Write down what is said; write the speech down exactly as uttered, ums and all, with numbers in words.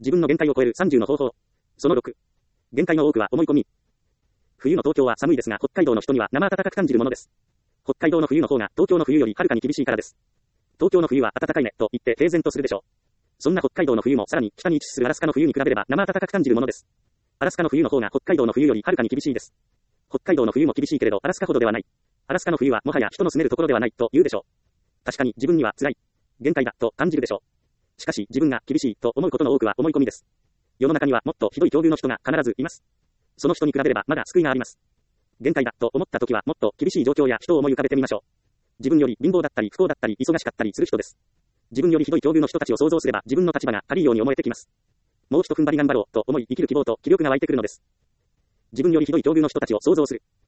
自分の限界を超えるさんじゅうの方法。そのろく。限界の多くは思い込み。冬の東京は寒いですが、北海道の人には生暖かく感じるものです。北海道の冬の方が東京の冬よりはるかに厳しいからです。東京の冬は暖かいねと言って平然とするでしょう。そんな北海道の冬もさらに北に位置するアラスカの冬に比べれば生暖かく感じるものです。アラスカの冬の方が北海道の冬よりはるかに厳しいです。北海道の冬も厳しいけれどアラスカほどではない。アラスカの冬はもはや人の住めるところではないと言うでしょう。確かに自分には辛い、限界だと感じるでしょう。しかし自分が厳しいと思うことの多くは思い込みです。世の中にはもっとひどい境遇の人が必ずいます。その人に比べればまだ救いがあります。限界だと思った時はもっと厳しい状況や人を思い浮かべてみましょう。自分より貧乏だったり不幸だったり忙しかったりする人です。自分よりひどい境遇の人たちを想像すれば自分の立場が軽いように思えてきます。もう一踏ん張り頑張ろうと思い生きる希望と気力が湧いてくるのです。自分よりひどい境遇の人たちを想像する。